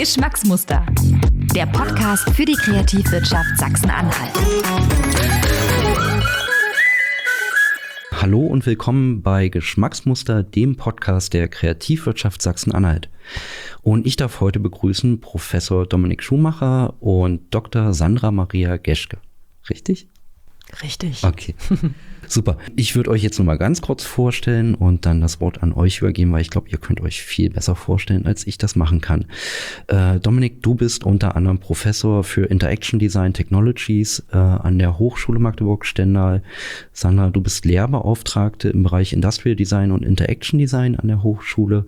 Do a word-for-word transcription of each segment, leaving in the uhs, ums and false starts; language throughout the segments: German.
Geschmacksmuster. Der Podcast für die Kreativwirtschaft Sachsen-Anhalt. Hallo und willkommen bei Geschmacksmuster, dem Podcast der Kreativwirtschaft Sachsen-Anhalt. Und ich darf heute begrüßen Professor Dominik Schumacher und Doktor Sandra Maria Geschke. Richtig? Richtig. Okay, super. Ich würde euch jetzt noch mal ganz kurz vorstellen und dann das Wort an euch übergeben, weil ich glaube, ihr könnt euch viel besser vorstellen, als ich das machen kann. Äh, Dominik, du bist unter anderem Professor für Interaction Design Technologies äh, an der Hochschule Magdeburg-Stendal. Sandra, du bist Lehrbeauftragte im Bereich Industrial Design und Interaction Design an der Hochschule.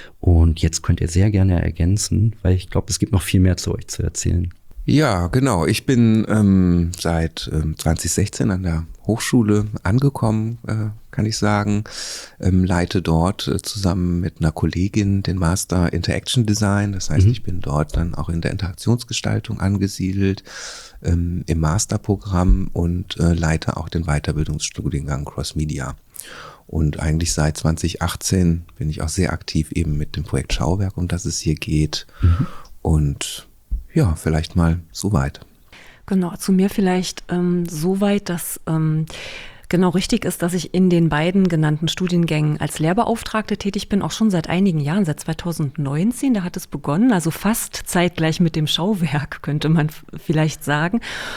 Und jetzt könnt ihr sehr gerne ergänzen, weil ich glaube, es gibt noch viel mehr zu euch zu erzählen. Ja, genau. Ich bin ähm, seit ähm, zwanzig sechzehn an der Hochschule angekommen, äh, kann ich sagen. Ähm, leite dort äh, zusammen mit einer Kollegin den Master Interaction Design. Das heißt, mhm. ich bin dort dann auch in der Interaktionsgestaltung angesiedelt, ähm, im Masterprogramm und äh, leite auch den Weiterbildungsstudiengang Cross Media. Und eigentlich seit zwanzig achtzehn bin ich auch sehr aktiv eben mit dem Projekt Schauwerk, um das es hier geht. Mhm. Und ja, vielleicht mal so weit. Genau, zu mir vielleicht ähm, so weit, dass ähm, genau richtig ist, dass ich in den beiden genannten Studiengängen als Lehrbeauftragte tätig bin, auch schon seit einigen Jahren, seit zwanzig neunzehn, da hat es begonnen, also fast zeitgleich mit dem Schauwerk, könnte man f- vielleicht sagen.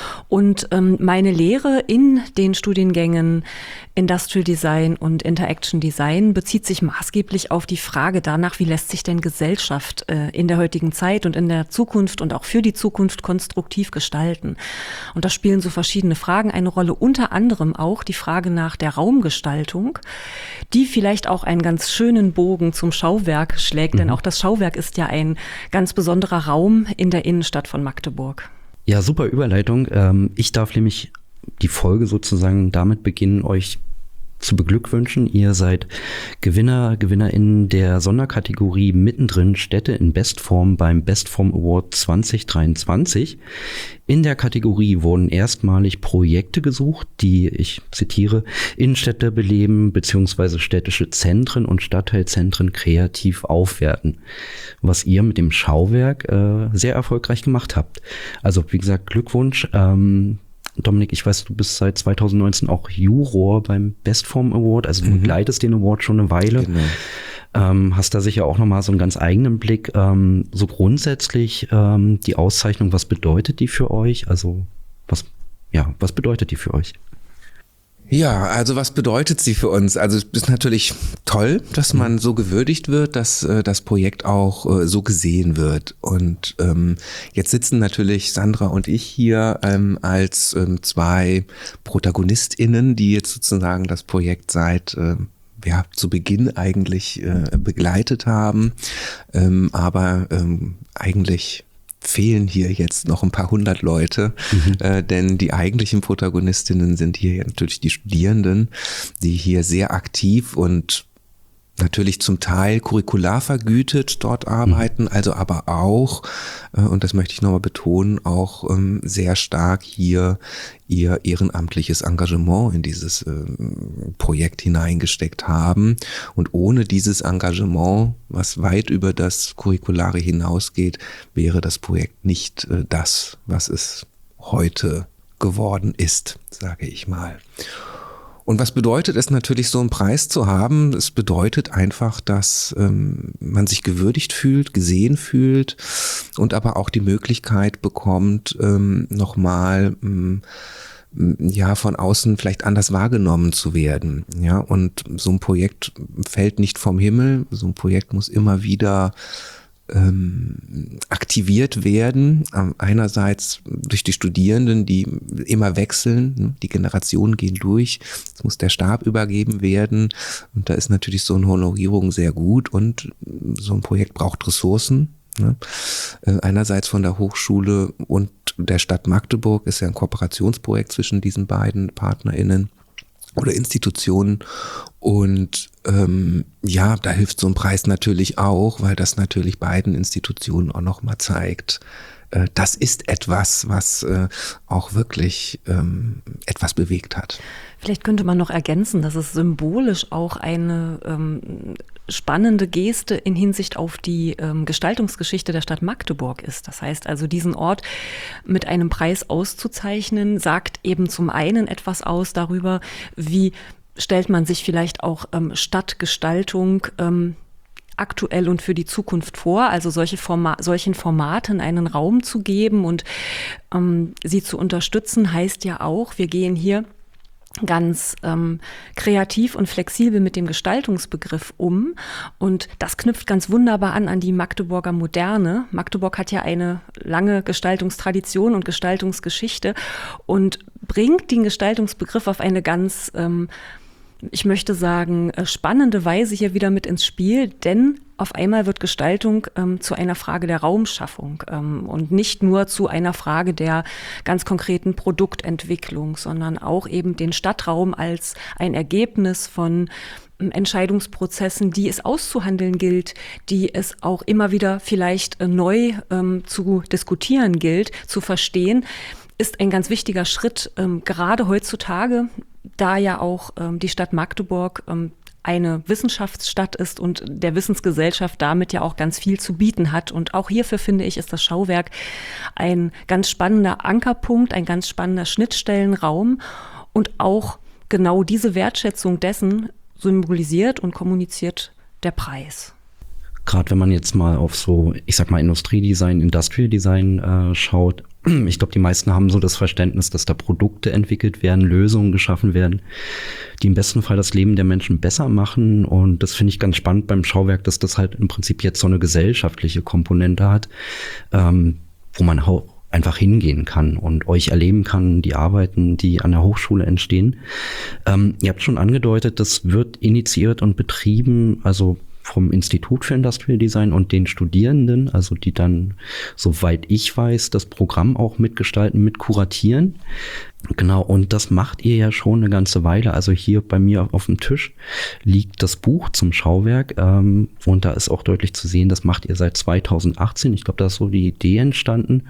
Und ähm, meine Lehre in den Studiengängen Industrial Design und Interaction Design bezieht sich maßgeblich auf die Frage danach, wie lässt sich denn Gesellschaft äh, in der heutigen Zeit und in der Zukunft und auch für die Zukunft konstruktiv gestalten. Und da spielen so verschiedene Fragen eine Rolle, unter anderem auch die Frage nach der Raumgestaltung, die vielleicht auch einen ganz schönen Bogen zum Schauwerk schlägt, mhm. denn auch das Schauwerk ist ja ein ganz besonderer Raum in der Innenstadt von Magdeburg. Ja, super Überleitung. Ähm, ich darf nämlich die Folge sozusagen damit beginnen, euch zu beglückwünschen. Ihr seid Gewinner, GewinnerInnen der Sonderkategorie Mittendrin Städte in Bestform beim Bestform Award zwanzig dreiundzwanzig. In der Kategorie wurden erstmalig Projekte gesucht, die, ich zitiere, Innenstädte beleben bzw. städtische Zentren und Stadtteilzentren kreativ aufwerten, was ihr mit dem Schauwerk äh, sehr erfolgreich gemacht habt. Also wie gesagt, Glückwunsch. Ähm, Dominik, ich weiß, du bist seit zwanzig neunzehn auch Juror beim Bestform Award, also du mhm. begleitest den Award schon eine Weile. Genau. Ähm, hast da sicher auch nochmal so einen ganz eigenen Blick. Ähm, so grundsätzlich ähm, die Auszeichnung, was bedeutet die für euch? Also was, ja, was bedeutet die für euch? Ja, also was bedeutet sie für uns? Also es ist natürlich toll, dass man so gewürdigt wird, dass äh, das Projekt auch äh, so gesehen wird. Und ähm, jetzt sitzen natürlich Sandra und ich hier ähm, als ähm, zwei ProtagonistInnen, die jetzt sozusagen das Projekt seit äh, ja, zu Beginn eigentlich äh, begleitet haben. Ähm, aber ähm, eigentlich fehlen hier jetzt noch ein paar hundert Leute, mhm. äh, denn die eigentlichen Protagonistinnen sind hier natürlich die Studierenden, die hier sehr aktiv und natürlich zum Teil curricular vergütet dort arbeiten, also aber auch, äh, und das möchte ich nochmal betonen, auch ähm, sehr stark hier ihr ehrenamtliches Engagement in dieses äh, Projekt hineingesteckt haben. Und ohne dieses Engagement, was weit über das Curriculare hinausgeht, wäre das Projekt nicht äh, das, was es heute geworden ist, sage ich mal. Und was bedeutet es natürlich, so einen Preis zu haben? Es bedeutet einfach, dass ähm, man sich gewürdigt fühlt, gesehen fühlt und aber auch die Möglichkeit bekommt, ähm, nochmal ähm, ja von außen vielleicht anders wahrgenommen zu werden. Ja, und so ein Projekt fällt nicht vom Himmel. So ein Projekt muss immer wieder Ähm, aktiviert werden, ähm, einerseits durch die Studierenden, die immer wechseln, ne? Die Generationen gehen durch, es muss der Stab übergeben werden und da ist natürlich so eine Honorierung sehr gut und so ein Projekt braucht Ressourcen, ne? Äh, einerseits von der Hochschule und der Stadt Magdeburg, ist ja ein Kooperationsprojekt zwischen diesen beiden PartnerInnen oder Institutionen und ähm, ja, da hilft so ein Preis natürlich auch, weil das natürlich beiden Institutionen auch nochmal zeigt, äh, das ist etwas, was äh, auch wirklich ähm, etwas bewegt hat. Vielleicht könnte man noch ergänzen, dass es symbolisch auch eine ähm, spannende Geste in Hinsicht auf die ähm, Gestaltungsgeschichte der Stadt Magdeburg ist. Das heißt also, diesen Ort mit einem Preis auszuzeichnen, sagt eben zum einen etwas aus darüber, wie stellt man sich vielleicht auch ähm, Stadtgestaltung ähm, aktuell und für die Zukunft vor, also solche Forma- solchen Formaten einen Raum zu geben und ähm, sie zu unterstützen, heißt ja auch, wir gehen hier ganz ähm, kreativ und flexibel mit dem Gestaltungsbegriff um. Und das knüpft ganz wunderbar an an die Magdeburger Moderne. Magdeburg hat ja eine lange Gestaltungstradition und Gestaltungsgeschichte und bringt den Gestaltungsbegriff auf eine ganz, ähm, ich möchte sagen, spannende Weise hier wieder mit ins Spiel, denn auf einmal wird Gestaltung ähm, zu einer Frage der Raumschaffung ähm, und nicht nur zu einer Frage der ganz konkreten Produktentwicklung, sondern auch eben den Stadtraum als ein Ergebnis von ähm, Entscheidungsprozessen, die es auszuhandeln gilt, die es auch immer wieder vielleicht äh, neu ähm, zu diskutieren gilt, zu verstehen, ist ein ganz wichtiger Schritt, ähm, gerade heutzutage, da ja auch ähm, die Stadt Magdeburg ähm, eine Wissenschaftsstadt ist und der Wissensgesellschaft damit ja auch ganz viel zu bieten hat. Und auch hierfür, finde ich, ist das Schauwerk ein ganz spannender Ankerpunkt, ein ganz spannender Schnittstellenraum und auch genau diese Wertschätzung dessen symbolisiert und kommuniziert der Preis. Gerade wenn man jetzt mal auf so, ich sag mal, Industriedesign, Industrial Design äh, schaut, ich glaube, die meisten haben so das Verständnis, dass da Produkte entwickelt werden, Lösungen geschaffen werden, die im besten Fall das Leben der Menschen besser machen. Und das finde ich ganz spannend beim Schauwerk, dass das halt im Prinzip jetzt so eine gesellschaftliche Komponente hat, ähm, wo man auch einfach hingehen kann und euch erleben kann, die Arbeiten, die an der Hochschule entstehen. Ähm, ihr habt schon angedeutet, das wird initiiert und betrieben, also vom Institut für Industrial Design und den Studierenden, also die dann, soweit ich weiß, das Programm auch mitgestalten, mit kuratieren. Genau, und das macht ihr ja schon eine ganze Weile. Also hier bei mir auf dem Tisch liegt das Buch zum Schauwerk ähm, und da ist auch deutlich zu sehen, das macht ihr seit zweitausendachtzehn. Ich glaube, da ist so die Idee entstanden.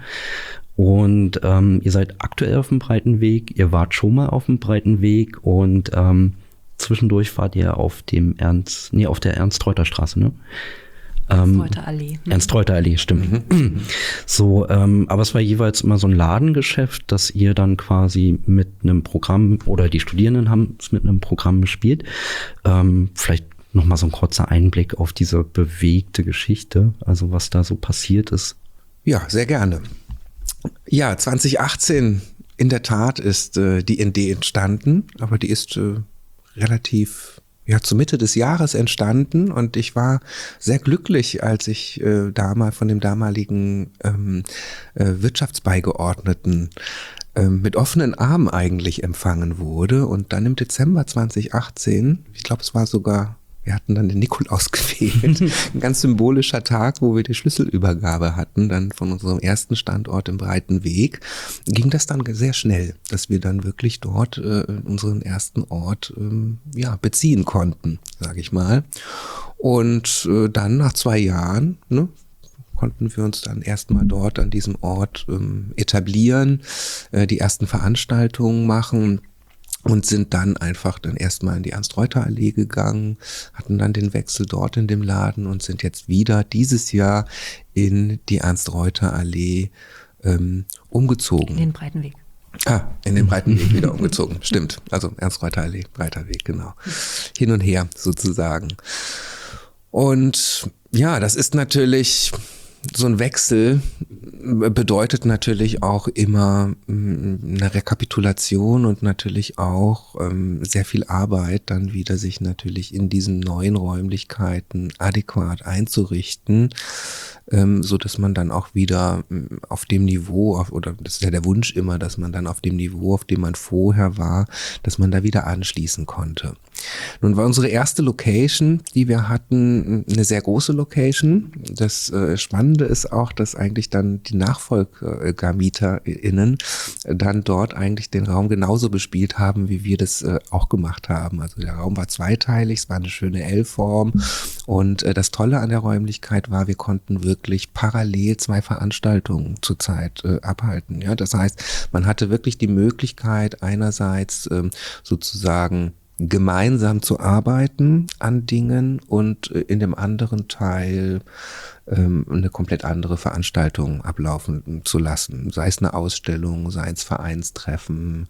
Und ähm, ihr seid aktuell auf dem breiten Weg, ihr wart schon mal auf dem breiten Weg und ähm, zwischendurch wart ihr auf dem Ernst, nee, auf der Ernst-Reuter-Straße, ne? Ernst-Reuter-Allee. Ähm, Ernst-Reuter-Allee, stimmt. Mhm. So, ähm, aber es war jeweils immer so ein Ladengeschäft, dass ihr dann quasi mit einem Programm oder die Studierenden haben es mit einem Programm bespielt. Ähm, vielleicht nochmal so ein kurzer Einblick auf diese bewegte Geschichte, also was da so passiert ist. Ja, sehr gerne. Ja, zwanzig achtzehn in der Tat ist äh, die Idee entstanden, aber die ist äh, relativ ja zur Mitte des Jahres entstanden und ich war sehr glücklich, als ich äh, da mal von dem damaligen ähm, äh, Wirtschaftsbeigeordneten äh, mit offenen Armen eigentlich empfangen wurde und dann im Dezember zwanzig achtzehn, ich glaube es war sogar, wir hatten dann den Nikolaus gewählt, ein ganz symbolischer Tag, wo wir die Schlüsselübergabe hatten, dann von unserem ersten Standort im Breiten Weg, ging das dann sehr schnell, dass wir dann wirklich dort äh, unseren ersten Ort ähm, ja beziehen konnten, sage ich mal. Und äh, dann nach zwei Jahren, ne, konnten wir uns dann erstmal dort an diesem Ort ähm, etablieren, äh, die ersten Veranstaltungen machen. Und sind dann einfach dann erstmal in die Ernst-Reuter-Allee gegangen, hatten dann den Wechsel dort in dem Laden und sind jetzt wieder dieses Jahr in die Ernst-Reuter-Allee ähm, umgezogen. In den Breiten Weg. Ah, in den Breiten Weg wieder umgezogen, stimmt. Also Ernst-Reuter-Allee, Breiter Weg, genau. Hin und her sozusagen. Und ja, das ist natürlich... So ein Wechsel bedeutet natürlich auch immer eine Rekapitulation und natürlich auch ähm, sehr viel Arbeit, dann wieder sich natürlich in diesen neuen Räumlichkeiten adäquat einzurichten, ähm, so dass man dann auch wieder auf dem Niveau, auf, oder das ist ja der Wunsch immer, dass man dann auf dem Niveau, auf dem man vorher war, dass man da wieder anschließen konnte. Nun war unsere erste Location, die wir hatten, eine sehr große Location. Das äh, Spannende ist auch, dass eigentlich dann die NachfolgermieterInnen dann dort eigentlich den Raum genauso bespielt haben, wie wir das äh, auch gemacht haben. Also der Raum war zweiteilig, es war eine schöne L-Form und äh, das Tolle an der Räumlichkeit war, wir konnten wirklich parallel zwei Veranstaltungen zurzeit äh, abhalten. Ja, das heißt, man hatte wirklich die Möglichkeit einerseits ähm, sozusagen gemeinsam zu arbeiten an Dingen und in dem anderen Teil ähm, eine komplett andere Veranstaltung ablaufen zu lassen. Sei es eine Ausstellung, sei es Vereinstreffen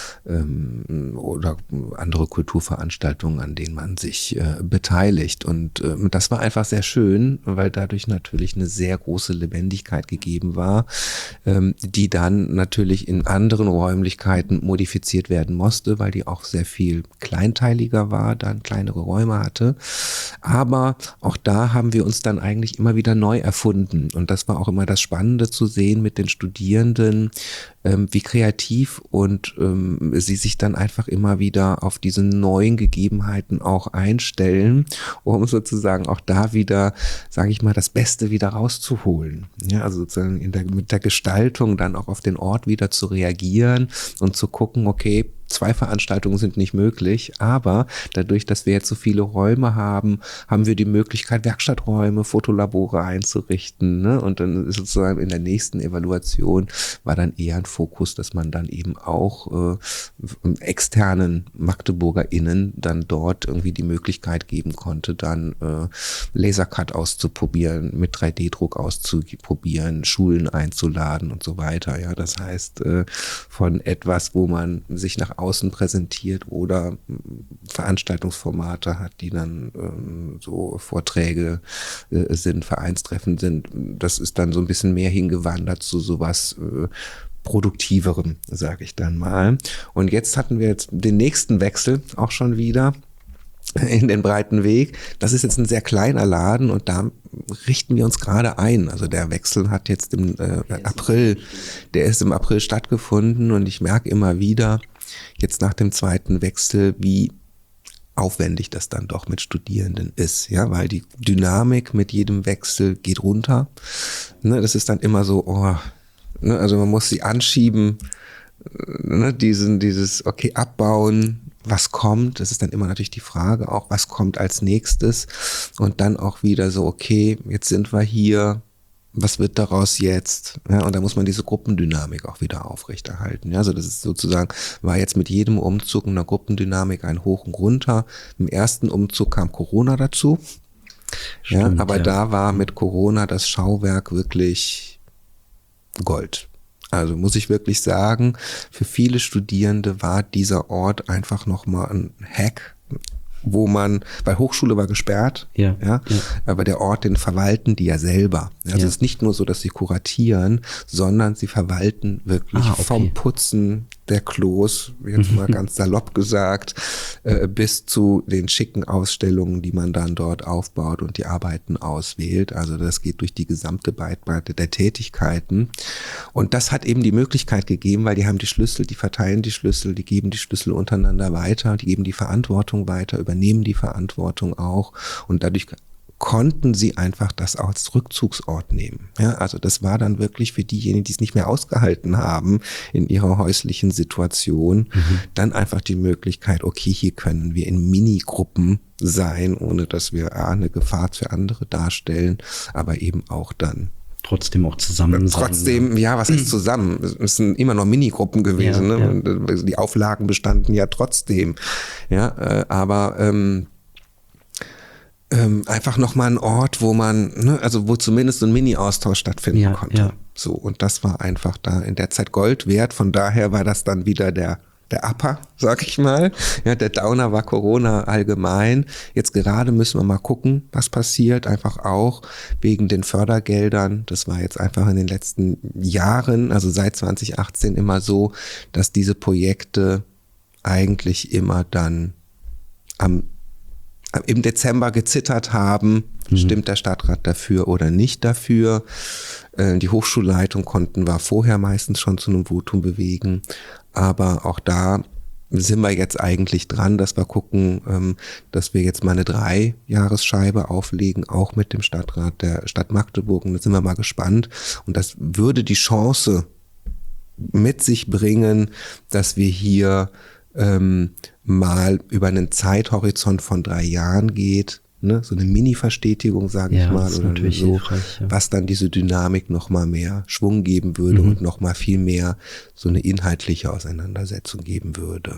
ähm, oder andere Kulturveranstaltungen, an denen man sich äh, beteiligt. Und äh, das war einfach sehr schön, weil dadurch natürlich eine sehr große Lebendigkeit gegeben war, ähm, die dann natürlich in anderen Räumlichkeiten modifiziert werden musste, weil die auch sehr viel kleinteiliger war, dann kleinere Räume hatte. Aber auch da haben wir uns dann eigentlich immer wieder neu erfunden. Und das war auch immer das Spannende zu sehen mit den Studierenden, ähm, wie kreativ und ähm, sie sich dann einfach immer wieder auf diese neuen Gegebenheiten auch einstellen, um sozusagen auch da wieder, sage ich mal, das Beste wieder rauszuholen. Ja, also sozusagen in der, mit der Gestaltung dann auch auf den Ort wieder zu reagieren und zu gucken, okay, zwei Veranstaltungen sind nicht möglich, aber dadurch, dass wir jetzt so viele Räume haben, haben wir die Möglichkeit, Werkstatträume, Fotolabore einzurichten, ne? Und dann ist sozusagen in der nächsten Evaluation war dann eher ein Fokus, dass man dann eben auch äh, externen MagdeburgerInnen dann dort irgendwie die Möglichkeit geben konnte, dann äh, Lasercut auszuprobieren, mit drei D Druck auszuprobieren, Schulen einzuladen und so weiter. Ja, das heißt, äh, von etwas, wo man sich nach außen präsentiert oder Veranstaltungsformate hat, die dann ähm, so Vorträge äh, sind, Vereinstreffen sind. Das ist dann so ein bisschen mehr hingewandert zu sowas äh, Produktiverem, sage ich dann mal. Und jetzt hatten wir jetzt den nächsten Wechsel auch schon wieder in den breiten Weg. Das ist jetzt ein sehr kleiner Laden und da richten wir uns gerade ein. Also der Wechsel hat jetzt im äh, April, der ist im April stattgefunden und ich merke immer wieder, jetzt nach dem zweiten Wechsel, wie aufwendig das dann doch mit Studierenden ist, ja, weil die Dynamik mit jedem Wechsel geht runter. Ne, das ist dann immer so, oh, ne, also man muss sie anschieben, ne, diesen, dieses, okay, abbauen, was kommt, das ist dann immer natürlich die Frage auch, was kommt als nächstes und dann auch wieder so, okay, jetzt sind wir hier, was wird daraus jetzt? Ja, und da muss man diese Gruppendynamik auch wieder aufrechterhalten. Ja, also das ist sozusagen, war jetzt mit jedem Umzug in der Gruppendynamik ein Hoch und Runter. Im ersten Umzug kam Corona dazu. Stimmt, ja, aber ja. Da war mit Corona das Schauwerk wirklich Gold. Also muss ich wirklich sagen, für viele Studierende war dieser Ort einfach nochmal ein Hack, wo man, weil Hochschule war gesperrt, ja, ja, ja, aber der Ort, den verwalten die ja selber. Also ja. Es ist nicht nur so, dass sie kuratieren, sondern sie verwalten wirklich ah, okay. vom Putzen der Klos, jetzt mal ganz salopp gesagt, äh, bis zu den schicken Ausstellungen, die man dann dort aufbaut und die Arbeiten auswählt. Also das geht durch die gesamte Bandbreite der Tätigkeiten. Und das hat eben die Möglichkeit gegeben, weil die haben die Schlüssel, die verteilen die Schlüssel, die geben die Schlüssel untereinander weiter, die geben die Verantwortung weiter, übernehmen die Verantwortung auch und dadurch konnten sie einfach das als Rückzugsort nehmen. Ja, also das war dann wirklich für diejenigen, die es nicht mehr ausgehalten haben in ihrer häuslichen Situation, mhm. dann einfach die Möglichkeit, okay, hier können wir in Minigruppen sein, ohne dass wir A, eine Gefahr für andere darstellen, aber eben auch dann trotzdem auch zusammen sein. Trotzdem, ja, was ist zusammen? Es sind immer noch Minigruppen gewesen, ja, ne? Ja. Und die Auflagen bestanden ja trotzdem. Ja, äh, aber ähm, ähm, einfach nochmal ein Ort, wo man, ne, also wo zumindest so ein Mini-Austausch stattfinden ja, konnte. Ja. So, und das war einfach da in der Zeit Gold wert. Von daher war das dann wieder der der Upper, sag ich mal. Ja, der Downer war Corona allgemein. Jetzt gerade müssen wir mal gucken, was passiert. Einfach auch wegen den Fördergeldern. Das war jetzt einfach in den letzten Jahren, also seit zwanzig achtzehn immer so, dass diese Projekte eigentlich immer dann am im Dezember gezittert haben, mhm. stimmt der Stadtrat dafür oder nicht dafür. Äh, die Hochschulleitung konnten wir vorher meistens schon zu einem Votum bewegen, aber auch da sind wir jetzt eigentlich dran, dass wir gucken, ähm, dass wir jetzt mal eine Drei-Jahresscheibe auflegen, auch mit dem Stadtrat der Stadt Magdeburg, und da sind wir mal gespannt und das würde die Chance mit sich bringen, dass wir hier ähm, mal über einen Zeithorizont von drei Jahren geht, ne, so eine Mini-Verstetigung, sage ja, ich mal, oder so, ja. was dann diese Dynamik nochmal mehr Schwung geben würde mhm. und nochmal viel mehr so eine inhaltliche Auseinandersetzung geben würde.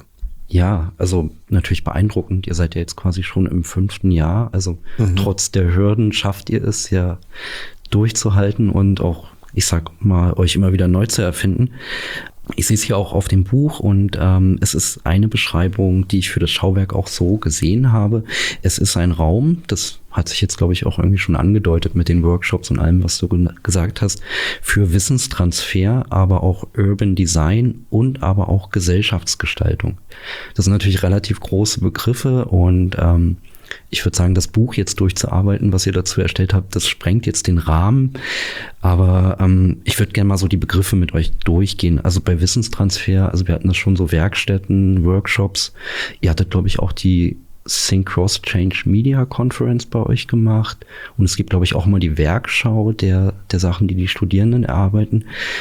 Ja, also natürlich beeindruckend. Ihr seid ja jetzt quasi schon im fünften Jahr. Also mhm. trotz der Hürden schafft ihr es ja durchzuhalten und auch, ich sag mal, euch immer wieder neu zu erfinden. Ich sehe es hier auch auf dem Buch und ähm, es ist eine Beschreibung, die ich für das Schauwerk auch so gesehen habe. Es ist ein Raum, das hat sich jetzt, glaube ich, auch irgendwie schon angedeutet mit den Workshops und allem, was du ge- gesagt hast, für Wissenstransfer, aber auch Urban Design und aber auch Gesellschaftsgestaltung. Das sind natürlich relativ große Begriffe und ähm, ich würde sagen, das Buch jetzt durchzuarbeiten, was ihr dazu erstellt habt, das sprengt jetzt den Rahmen. Aber ähm, ich würde gerne mal so die Begriffe mit euch durchgehen. Also bei Wissenstransfer, also wir hatten das schon so Werkstätten, Workshops. Ihr hattet, glaube ich, auch die Think Cross Change Media Conference bei euch gemacht. Und es gibt, glaube ich, auch mal die Werkschau der, der Sachen, die die Studierenden erarbeiten.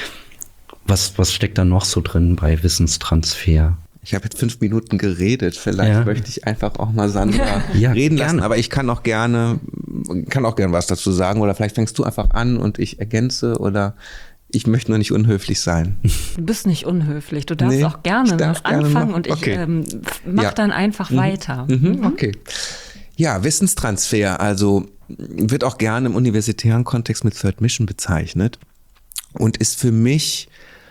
Was, was steckt da noch so drin bei Wissenstransfer? Ich habe jetzt fünf Minuten geredet. Vielleicht ja. möchte ich einfach auch mal Sandra ja, reden lassen. gerne. Aber ich kann auch gerne, kann auch gerne was dazu sagen. Oder vielleicht fängst du einfach an und ich ergänze. Oder ich möchte nur nicht unhöflich sein. Du bist nicht unhöflich. Du darfst nee, auch gerne was gerne anfangen noch. und ich okay. ähm, mach ja. dann einfach mhm. weiter. Mhm. Mhm. Okay. Ja, Wissenstransfer, also wird auch gerne im universitären Kontext mit Third Mission bezeichnet und ist für mich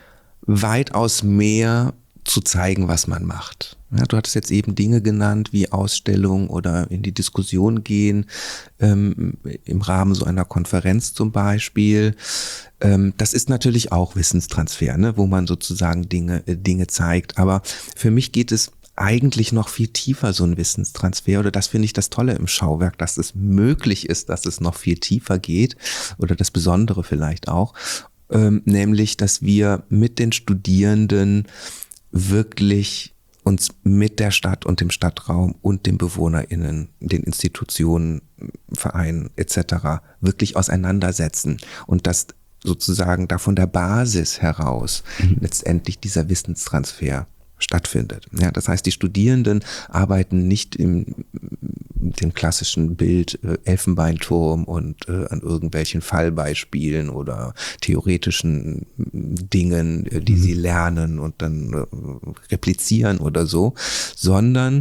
weitaus mehr zu zeigen, was man macht. Ja, du hattest jetzt eben Dinge genannt wie Ausstellung oder in die Diskussion gehen, ähm, im Rahmen so einer Konferenz zum Beispiel. Ähm, das ist natürlich auch Wissenstransfer, ne, wo man sozusagen Dinge, äh, Dinge zeigt. Aber für mich geht es eigentlich noch viel tiefer, so ein Wissenstransfer. Oder das finde ich das Tolle im Schauwerk, dass es möglich ist, dass es noch viel tiefer geht. Oder das Besondere vielleicht auch. Ähm, nämlich, dass wir mit den Studierenden wirklich uns mit der Stadt und dem Stadtraum und den BewohnerInnen, den Institutionen, Vereinen et cetera wirklich auseinandersetzen und dass sozusagen da von der Basis heraus mhm. letztendlich dieser Wissenstransfer stattfindet. Ja, das heißt, die Studierenden arbeiten nicht im dem klassischen Bild äh, Elfenbeinturm und äh, an irgendwelchen Fallbeispielen oder theoretischen Dingen, äh, die mhm. sie lernen und dann äh, replizieren oder so, sondern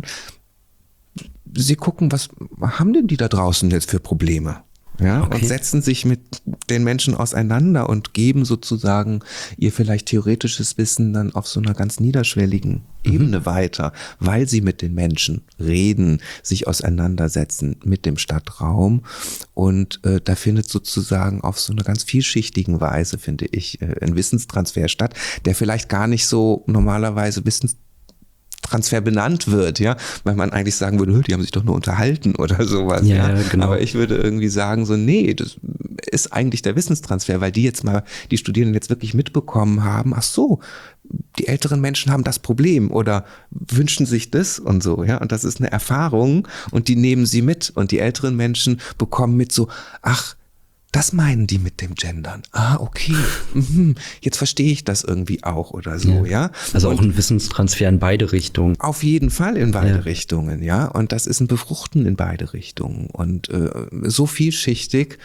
sie gucken, was haben denn die da draußen jetzt für Probleme? Ja, okay. Und setzen sich mit den Menschen auseinander und geben sozusagen ihr vielleicht theoretisches Wissen dann auf so einer ganz niederschwelligen mhm. Ebene weiter, weil sie mit den Menschen reden, sich auseinandersetzen mit dem Stadtraum und äh, da findet sozusagen auf so einer ganz vielschichtigen Weise, finde ich, äh, ein Wissenstransfer statt, der vielleicht gar nicht so normalerweise Wissens Transfer benannt wird, ja, weil man eigentlich sagen würde, die haben sich doch nur unterhalten oder sowas, ja, ja. Genau. Aber ich würde irgendwie sagen so, nee, das ist eigentlich der Wissenstransfer, weil die jetzt mal, die Studierenden jetzt wirklich mitbekommen haben, ach so, die älteren Menschen haben das Problem oder wünschen sich das und so, ja, und das ist eine Erfahrung und die nehmen sie mit und die älteren Menschen bekommen mit so, ach, das meinen die mit dem Gendern. Ah, okay. Mhm. Jetzt verstehe ich das irgendwie auch oder so, ja. ja? Also und auch ein Wissenstransfer in beide Richtungen. Auf jeden Fall in beide ja. Richtungen, ja. Und das ist ein Befruchten in beide Richtungen und äh, so vielschichtig.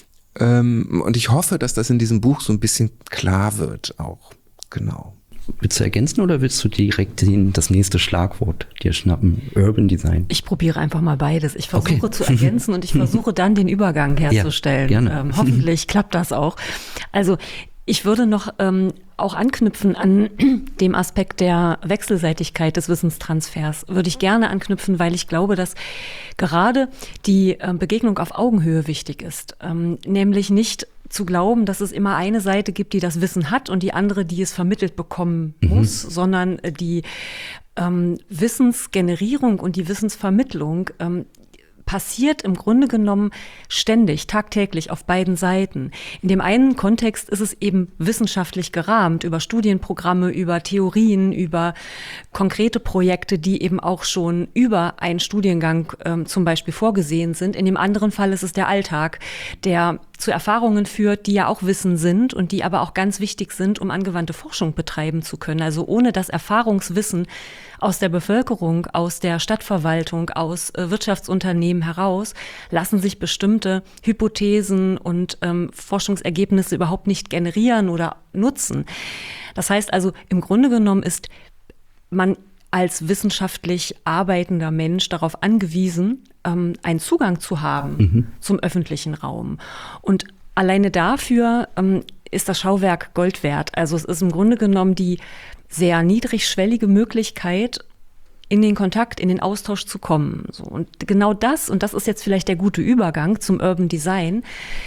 Ähm, und ich hoffe, dass das in diesem Buch so ein bisschen klar wird auch. Genau. Willst du ergänzen oder willst du direkt den, das nächste Schlagwort dir schnappen? Urban Design. Ich probiere einfach mal beides. Ich versuche okay. zu ergänzen und ich versuche dann den Übergang herzustellen. Ja, gerne. Ähm, hoffentlich klappt das auch. Also ich würde noch ähm, auch anknüpfen an dem Aspekt der Wechselseitigkeit des Wissenstransfers. Würde ich gerne anknüpfen, weil ich glaube, dass gerade die äh, Begegnung auf Augenhöhe wichtig ist. Ähm, nämlich nicht zu glauben, dass es immer eine Seite gibt, die das Wissen hat und die andere, die es vermittelt bekommen muss, mhm. sondern die ähm, Wissensgenerierung und die Wissensvermittlung ähm, passiert im Grunde genommen ständig, tagtäglich auf beiden Seiten. In dem einen Kontext ist es eben wissenschaftlich gerahmt über Studienprogramme, über Theorien, über konkrete Projekte, die eben auch schon über einen Studiengang ähm, zum Beispiel vorgesehen sind. In dem anderen Fall ist es der Alltag, der zu Erfahrungen führt, die ja auch Wissen sind und die aber auch ganz wichtig sind, um angewandte Forschung betreiben zu können. Also ohne das Erfahrungswissen aus der Bevölkerung, aus der Stadtverwaltung, aus äh, Wirtschaftsunternehmen heraus, lassen sich bestimmte Hypothesen und ähm, Forschungsergebnisse überhaupt nicht generieren oder nutzen. Das heißt also, im Grunde genommen ist man als wissenschaftlich arbeitender Mensch darauf angewiesen, ähm, einen Zugang zu haben mhm. zum öffentlichen Raum. Und alleine dafür ähm, ist das Schauwerk Gold wert. Also es ist im Grunde genommen die sehr niedrigschwellige Möglichkeit, in den Kontakt, in den Austausch zu kommen. So, und genau das, und das ist jetzt vielleicht der gute Übergang zum Urban Design,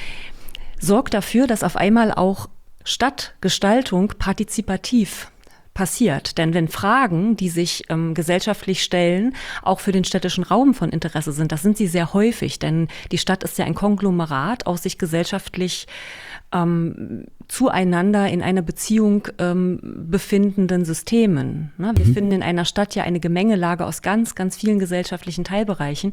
sorgt dafür, dass auf einmal auch Stadtgestaltung partizipativ passiert. Denn wenn Fragen, die sich ähm, gesellschaftlich stellen, auch für den städtischen Raum von Interesse sind, das sind sie sehr häufig, denn die Stadt ist ja ein Konglomerat aus sich gesellschaftlich ähm, zueinander in einer Beziehung ähm, befindenden Systemen. Ne? Wir mhm. finden in einer Stadt ja eine Gemengelage aus ganz, ganz vielen gesellschaftlichen Teilbereichen.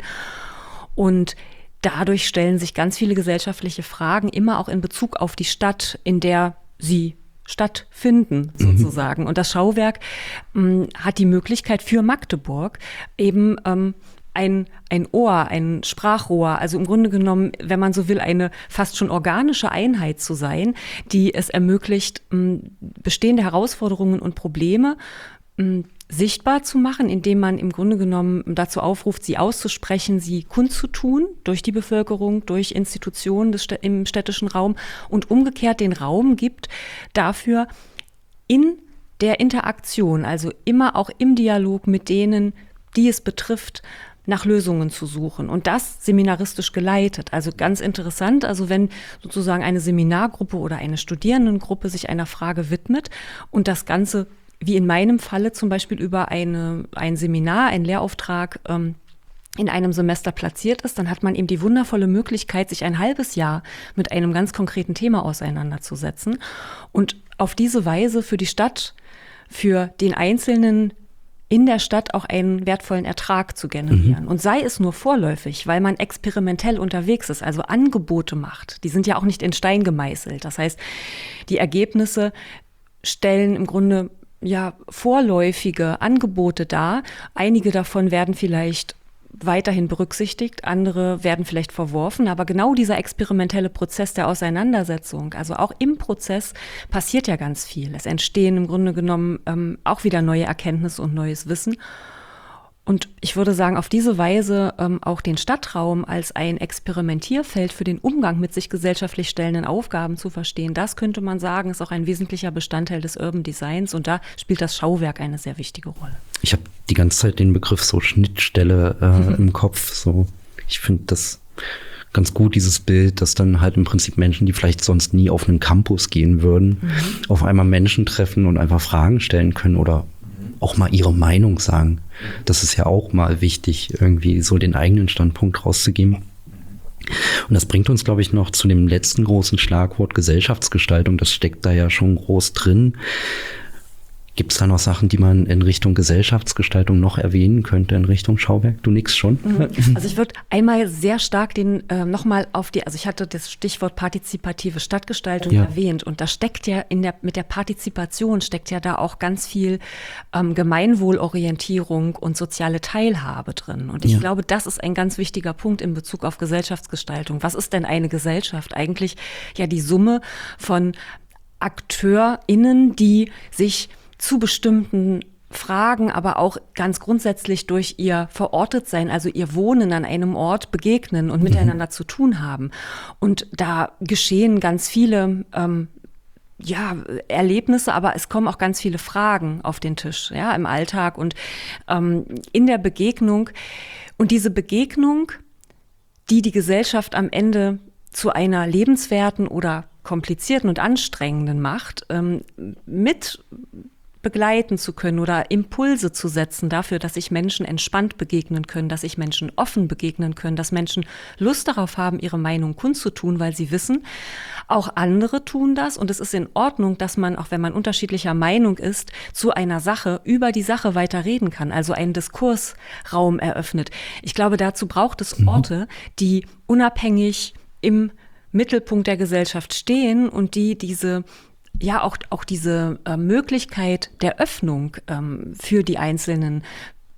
Und dadurch stellen sich ganz viele gesellschaftliche Fragen immer auch in Bezug auf die Stadt, in der sie stattfinden, sozusagen. Mhm. Und das Schauwerk ähm, hat die Möglichkeit für Magdeburg eben ähm, ein, ein Ohr, ein Sprachrohr, also im Grunde genommen, wenn man so will, eine fast schon organische Einheit zu sein, die es ermöglicht, ähm, bestehende Herausforderungen und Probleme ähm, sichtbar zu machen, indem man im Grunde genommen dazu aufruft, sie auszusprechen, sie kundzutun durch die Bevölkerung, durch Institutionen des, im städtischen Raum und umgekehrt den Raum gibt dafür in der Interaktion, also immer auch im Dialog mit denen, die es betrifft, nach Lösungen zu suchen und das seminaristisch geleitet. Also ganz interessant, also wenn sozusagen eine Seminargruppe oder eine Studierendengruppe sich einer Frage widmet und das Ganze wie in meinem Falle zum Beispiel über eine, ein Seminar, einen Lehrauftrag ähm, in einem Semester platziert ist, dann hat man eben die wundervolle Möglichkeit, sich ein halbes Jahr mit einem ganz konkreten Thema auseinanderzusetzen und auf diese Weise für die Stadt, für den Einzelnen in der Stadt auch einen wertvollen Ertrag zu generieren. Mhm. Und sei es nur vorläufig, weil man experimentell unterwegs ist, also Angebote macht. Die sind ja auch nicht in Stein gemeißelt. Das heißt, die Ergebnisse stellen im Grunde ja vorläufige Angebote dar. Einige davon werden vielleicht weiterhin berücksichtigt, andere werden vielleicht verworfen, aber genau dieser experimentelle Prozess der Auseinandersetzung, also auch im Prozess passiert ja ganz viel. Es entstehen im Grunde genommen ähm, auch wieder neue Erkenntnisse und neues Wissen. Und ich würde sagen, auf diese Weise ähm, auch den Stadtraum als ein Experimentierfeld für den Umgang mit sich gesellschaftlich stellenden Aufgaben zu verstehen, das könnte man sagen, ist auch ein wesentlicher Bestandteil des Urban Designs und da spielt das Schauwerk eine sehr wichtige Rolle. Ich habe die ganze Zeit den Begriff so Schnittstelle äh, mhm. im Kopf. So, ich finde das ganz gut, dieses Bild, dass dann halt im Prinzip Menschen, die vielleicht sonst nie auf einen Campus gehen würden, mhm. auf einmal Menschen treffen und einfach Fragen stellen können oder auch mal ihre Meinung sagen. Das ist ja auch mal wichtig, irgendwie so den eigenen Standpunkt rauszugeben. Und das bringt uns, glaube ich, noch zu dem letzten großen Schlagwort Gesellschaftsgestaltung. Das steckt da ja schon groß drin. Gibt es da noch Sachen, die man in Richtung Gesellschaftsgestaltung noch erwähnen könnte, in Richtung Schauwerk? Du nix schon? Also ich würde einmal sehr stark den äh, nochmal auf die, also ich hatte das Stichwort partizipative Stadtgestaltung ja. erwähnt und da steckt ja in der, mit der Partizipation steckt ja da auch ganz viel ähm, Gemeinwohlorientierung und soziale Teilhabe drin. Und ich ja. glaube, das ist ein ganz wichtiger Punkt in Bezug auf Gesellschaftsgestaltung. Was ist denn eine Gesellschaft? Eigentlich ja die Summe von AkteurInnen, die sich zu bestimmten Fragen, aber auch ganz grundsätzlich durch ihr Verortetsein, also ihr Wohnen an einem Ort begegnen und miteinander mhm. zu tun haben. Und da geschehen ganz viele ähm, ja, Erlebnisse, aber es kommen auch ganz viele Fragen auf den Tisch, ja, im Alltag und ähm, in der Begegnung. Und diese Begegnung, die die Gesellschaft am Ende zu einer lebenswerten oder komplizierten und anstrengenden macht, ähm, mit begleiten zu können oder Impulse zu setzen dafür, dass sich Menschen entspannt begegnen können, dass sich Menschen offen begegnen können, dass Menschen Lust darauf haben, ihre Meinung kundzutun, weil sie wissen, auch andere tun das und es ist in Ordnung, dass man, auch wenn man unterschiedlicher Meinung ist, zu einer Sache über die Sache weiter reden kann, also einen Diskursraum eröffnet. Ich glaube, dazu braucht es Orte, die unabhängig im Mittelpunkt der Gesellschaft stehen und die diese ja auch, auch diese äh, Möglichkeit der Öffnung ähm, für die einzelnen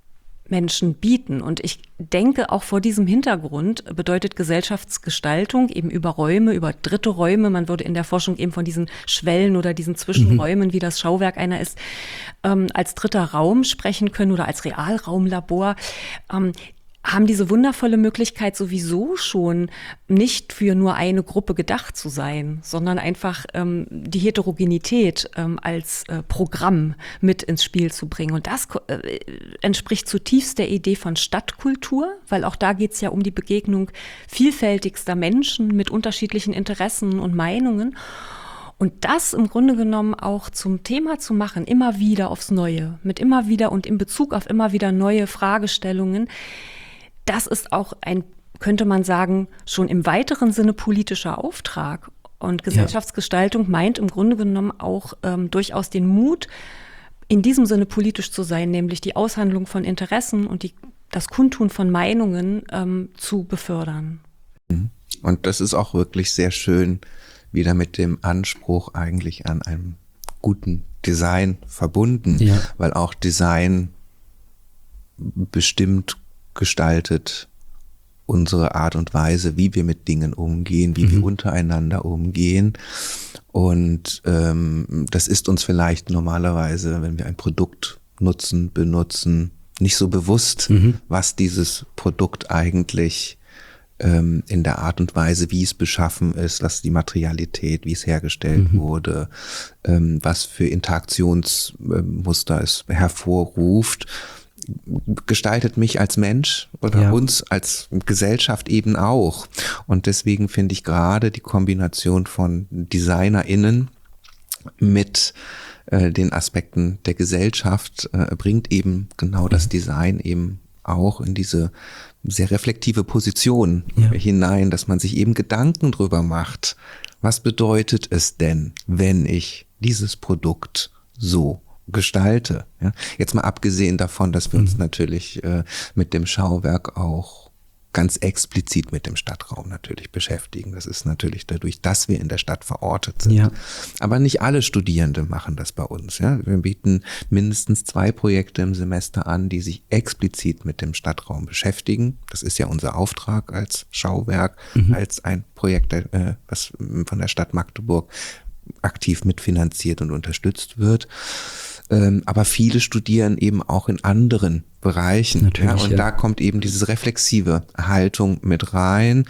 Menschen bieten. Und ich denke, auch vor diesem Hintergrund bedeutet Gesellschaftsgestaltung eben über Räume, über dritte Räume, man würde in der Forschung eben von diesen Schwellen oder diesen Zwischenräumen, mhm. wie das Schauwerk einer ist, ähm, als dritter Raum sprechen können oder als Realraumlabor, ähm, haben diese wundervolle Möglichkeit sowieso schon nicht für nur eine Gruppe gedacht zu sein, sondern einfach ähm, die Heterogenität ähm, als äh, Programm mit ins Spiel zu bringen. Und das äh, entspricht zutiefst der Idee von Stadtkultur, weil auch da geht es ja um die Begegnung vielfältigster Menschen mit unterschiedlichen Interessen und Meinungen. Und das im Grunde genommen auch zum Thema zu machen, immer wieder aufs Neue, mit immer wieder und in Bezug auf immer wieder neue Fragestellungen, das ist auch ein, könnte man sagen, schon im weiteren Sinne politischer Auftrag. Und Gesellschaftsgestaltung ja. meint im Grunde genommen auch ähm, durchaus den Mut, in diesem Sinne politisch zu sein, nämlich die Aushandlung von Interessen und die, das Kundtun von Meinungen ähm, zu befördern. Und das ist auch wirklich sehr schön, wieder mit dem Anspruch eigentlich an einem guten Design verbunden, ja. weil auch Design bestimmt gestaltet unsere Art und Weise, wie wir mit Dingen umgehen, wie mhm. wir untereinander umgehen. Und ähm, das ist uns vielleicht normalerweise, wenn wir ein Produkt nutzen, benutzen, nicht so bewusst, mhm. was dieses Produkt eigentlich ähm, in der Art und Weise, wie es beschaffen ist, was die Materialität, wie es hergestellt mhm. wurde, ähm, was für Interaktionsmuster es hervorruft, gestaltet mich als Mensch oder ja. uns als Gesellschaft eben auch. Und deswegen finde ich gerade die Kombination von DesignerInnen mit äh, den Aspekten der Gesellschaft äh, bringt eben genau das Design eben auch in diese sehr reflektive Position ja. hinein, dass man sich eben Gedanken drüber macht. Was bedeutet es denn, wenn ich dieses Produkt so gestalte? Ja? Jetzt mal abgesehen davon, dass wir uns mhm. natürlich äh, mit dem Schauwerk auch ganz explizit mit dem Stadtraum natürlich beschäftigen. Das ist natürlich dadurch, dass wir in der Stadt verortet sind. Ja. Aber nicht alle Studierende machen das bei uns. Ja? Wir bieten mindestens zwei Projekte im Semester an, die sich explizit mit dem Stadtraum beschäftigen. Das ist ja unser Auftrag als Schauwerk, mhm. als ein Projekt, äh, was von der Stadt Magdeburg aktiv mitfinanziert und unterstützt wird. Ähm, aber viele studieren eben auch in anderen Bereichen. Ja, und ja. da kommt eben diese reflexive Haltung mit rein.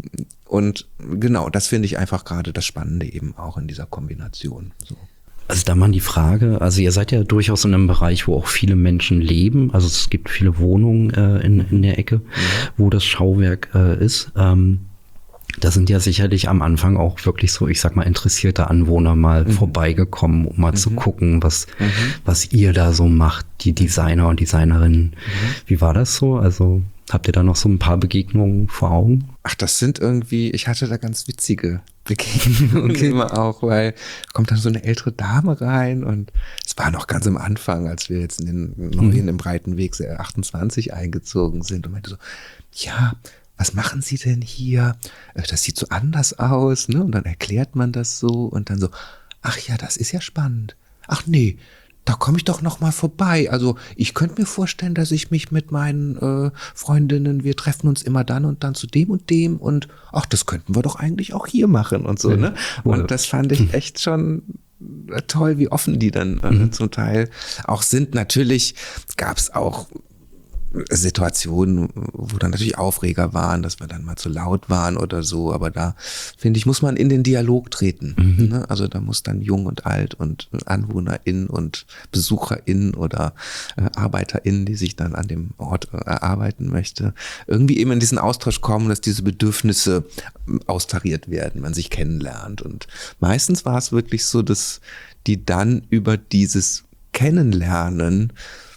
Und genau, das finde ich einfach gerade das Spannende eben auch in dieser Kombination. So. Also da mal die Frage, also ihr seid ja durchaus in einem Bereich, wo auch viele Menschen leben. Also es gibt viele Wohnungen äh, in, in der Ecke, ja. wo das Schauwerk äh, ist. Ähm, Da sind ja sicherlich am Anfang auch wirklich so, ich sag mal, interessierte Anwohner mal mhm. vorbeigekommen, um mal mhm. zu gucken, was, mhm. was ihr da so macht, die Designer und Designerinnen. Mhm. Wie war das so? Also habt ihr da noch so ein paar Begegnungen vor Augen? Ach, das sind irgendwie, ich hatte da ganz witzige Begegnungen okay. immer auch, weil kommt dann so eine ältere Dame rein und es war noch ganz am Anfang, als wir jetzt in den neuen, mhm. im breiten Weg achtundzwanzig eingezogen sind und meinte so, ja, was machen Sie denn hier? Das sieht so anders aus, ne? Und dann erklärt man das so und dann so, ach ja, das ist ja spannend. Ach nee, da komme ich doch noch mal vorbei. Also ich könnte mir vorstellen, dass ich mich mit meinen äh, Freundinnen, wir treffen uns immer dann und dann zu dem und dem und ach, das könnten wir doch eigentlich auch hier machen und so, ne? Und das fand ich echt schon toll, wie offen die dann äh, mhm. zum Teil auch sind. Natürlich gab es auch Situationen, wo dann natürlich Aufreger waren, dass wir dann mal zu laut waren oder so, aber da, finde ich, muss man in den Dialog treten. Mhm. Ne? Also da muss dann Jung und Alt und AnwohnerInnen und BesucherInnen oder äh, ArbeiterInnen, die sich dann an dem Ort äh, erarbeiten möchte, irgendwie eben in diesen Austausch kommen, dass diese Bedürfnisse austariert werden, man sich kennenlernt. Und meistens war es wirklich so, dass die dann über dieses Kennenlernen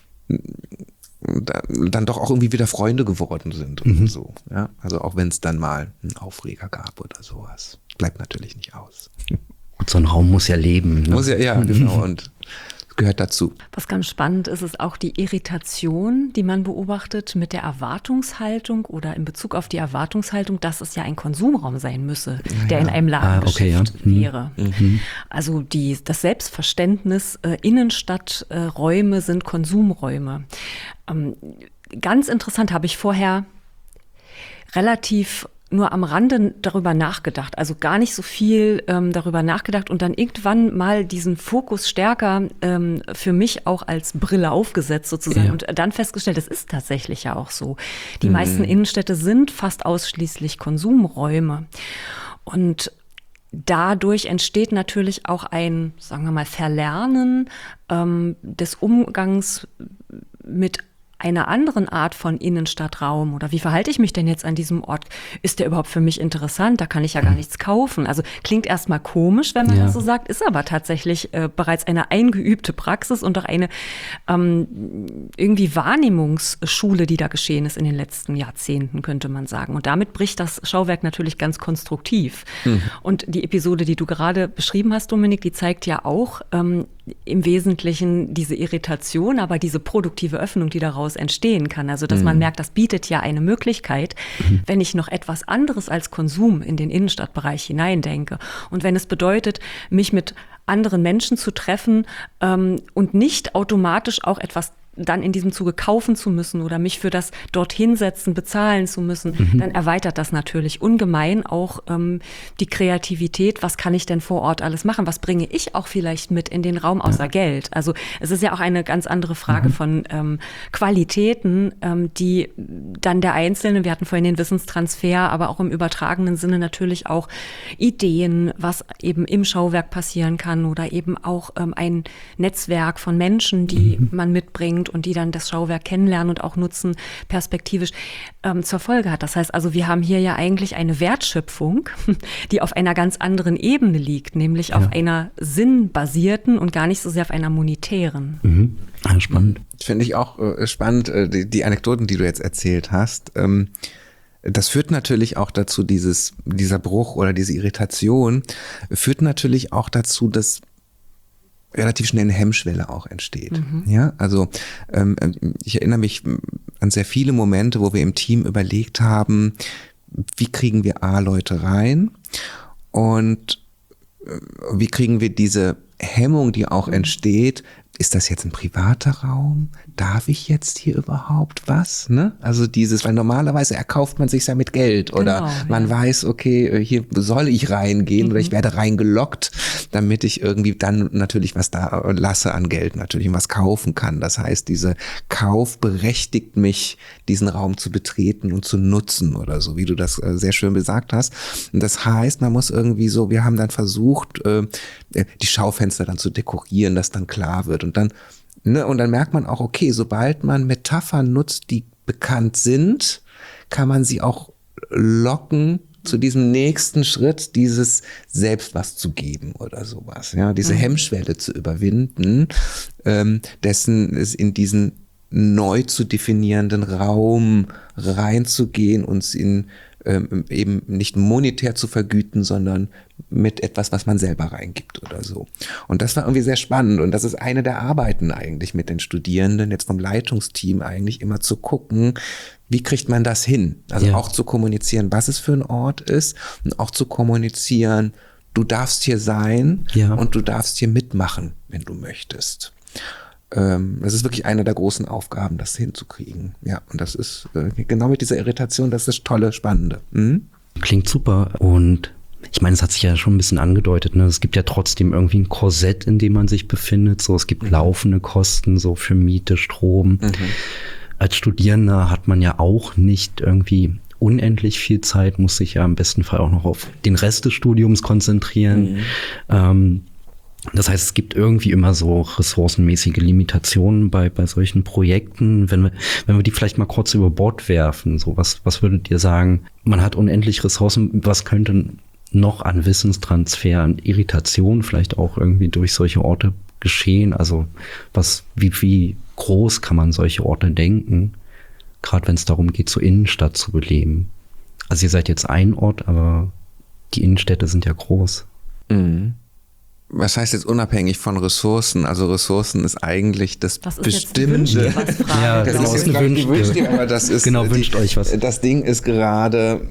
dann doch auch irgendwie wieder Freunde geworden sind und mhm. so. Ja? Also auch wenn es dann mal einen Aufreger gab oder sowas. Bleibt natürlich nicht aus. Und so ein Raum muss ja leben. Ne? Muss ja, ja, genau. Und gehört dazu. Was ganz spannend ist, ist auch die Irritation, die man beobachtet mit der Erwartungshaltung oder in Bezug auf die Erwartungshaltung, dass es ja ein Konsumraum sein müsse, ja, der ja. in einem Ladengeschäft ah, okay, ja. wäre. Mhm. Also die, das Selbstverständnis, äh, Innenstadträume äh, sind Konsumräume. Ähm, ganz interessant, habe ich vorher relativ nur am Rande darüber nachgedacht, also gar nicht so viel ähm, darüber nachgedacht und dann irgendwann mal diesen Fokus stärker ähm, für mich auch als Brille aufgesetzt sozusagen ja. und dann festgestellt, das ist tatsächlich ja auch so. Die mhm. meisten Innenstädte sind fast ausschließlich Konsumräume und dadurch entsteht natürlich auch ein, sagen wir mal, Verlernen ähm, des Umgangs mit einer anderen Art von Innenstadtraum oder wie verhalte ich mich denn jetzt an diesem Ort? Ist der überhaupt für mich interessant? Da kann ich ja gar nichts kaufen. Also klingt erstmal komisch, wenn man ja. das so sagt, ist aber tatsächlich äh, bereits eine eingeübte Praxis und auch eine ähm, irgendwie Wahrnehmungsschule, die da geschehen ist in den letzten Jahrzehnten, könnte man sagen. Und damit bricht das Schauwerk natürlich ganz konstruktiv. Mhm. Und die Episode, die du gerade beschrieben hast, Dominik, die zeigt ja auch ähm, im Wesentlichen diese Irritation, aber diese produktive Öffnung, die daraus entstehen kann. Also, dass mhm. man merkt, das bietet ja eine Möglichkeit, mhm. wenn ich noch etwas anderes als Konsum in den Innenstadtbereich hineindenke. Und wenn es bedeutet, mich mit anderen Menschen zu treffen ähm, und nicht automatisch auch etwas dann in diesem Zuge kaufen zu müssen oder mich für das dorthin setzen, bezahlen zu müssen, mhm. dann erweitert das natürlich ungemein auch ähm, die Kreativität. Was kann ich denn vor Ort alles machen? Was bringe ich auch vielleicht mit in den Raum außer ja. Geld? Also es ist ja auch eine ganz andere Frage mhm. von ähm, Qualitäten, ähm, die dann der Einzelne, wir hatten vorhin den Wissenstransfer, aber auch im übertragenen Sinne natürlich auch Ideen, was eben im Schauwerk passieren kann oder eben auch ähm, ein Netzwerk von Menschen, die mhm. man mitbringt und die dann das Schauwerk kennenlernen und auch nutzen, perspektivisch ähm, zur Folge hat. Das heißt also, wir haben hier ja eigentlich eine Wertschöpfung, die auf einer ganz anderen Ebene liegt, nämlich ja. auf einer sinnbasierten und gar nicht so sehr auf einer monetären. Mhm. Ja, spannend. Finde ich auch äh, spannend, äh, die, die Anekdoten, die du jetzt erzählt hast. Ähm, das führt natürlich auch dazu, dieses, dieser Bruch oder diese Irritation führt natürlich auch dazu, dass relativ schnell eine Hemmschwelle auch entsteht. Mhm. Ja, also ähm, ich erinnere mich an sehr viele Momente, wo wir im Team überlegt haben, wie kriegen wir A-Leute rein und äh, wie kriegen wir diese Hemmung, die auch mhm. entsteht, ist das jetzt ein privater Raum? Darf ich jetzt hier überhaupt was? Ne? Also dieses, weil normalerweise erkauft man sich ja mit Geld oder genau, man ja. weiß, okay, hier soll ich reingehen mhm. oder ich werde reingelockt, damit ich irgendwie dann natürlich was da lasse an Geld, natürlich was kaufen kann. Das heißt, diese Kauf berechtigt mich, diesen Raum zu betreten und zu nutzen oder so, wie du das sehr schön gesagt hast. Und das heißt, man muss irgendwie so, wir haben dann versucht, die Schaufenster dann zu dekorieren, dass dann klar wird. Und dann, ne, und dann merkt man auch, okay, sobald man Metaphern nutzt, die bekannt sind, kann man sie auch locken zu diesem nächsten Schritt, dieses selbst was zu geben oder sowas. Ja, diese mhm. Hemmschwelle zu überwinden, ähm, dessen es in diesen neu zu definierenden Raum reinzugehen, uns in ähm, eben nicht monetär zu vergüten, sondern mit etwas, was man selber reingibt oder so. Und das war irgendwie sehr spannend und das ist eine der Arbeiten eigentlich mit den Studierenden, jetzt vom Leitungsteam eigentlich immer zu gucken, wie kriegt man das hin? Also ja. auch zu kommunizieren, was es für ein Ort ist und auch zu kommunizieren, du darfst hier sein ja. und du darfst hier mitmachen, wenn du möchtest. Das ist wirklich eine der großen Aufgaben, das hinzukriegen. Ja, und das ist äh, genau mit dieser Irritation, das ist das Tolle, Spannende. Mhm. Klingt super. Und ich meine, es hat sich ja schon ein bisschen angedeutet, ne? Es gibt ja trotzdem irgendwie ein Korsett, in dem man sich befindet. So, es gibt mhm. laufende Kosten, so für Miete, Strom. Mhm. Als Studierender hat man ja auch nicht irgendwie unendlich viel Zeit, muss sich ja im besten Fall auch noch auf den Rest des Studiums konzentrieren. Mhm. Ähm, Das heißt, es gibt irgendwie immer so ressourcenmäßige Limitationen bei, bei solchen Projekten. Wenn wir, wenn wir die vielleicht mal kurz über Bord werfen, so was, was würdet ihr sagen? Man hat unendlich Ressourcen. Was könnte noch an Wissenstransfer und Irritation vielleicht auch irgendwie durch solche Orte geschehen? Also was, wie, wie groß kann man solche Orte denken? Gerade wenn es darum geht, so Innenstadt zu beleben. Also ihr seid jetzt ein Ort, aber die Innenstädte sind ja groß. Mhm. Was heißt jetzt unabhängig von Ressourcen? Also Ressourcen ist eigentlich das, das ist Bestimmende. Jetzt die Wünsch-dir-was-Frage. Ja, das genau, ist jetzt wünscht, die Wünsch-dir, aber das ist genau, die, wünscht euch was. Das Ding ist gerade,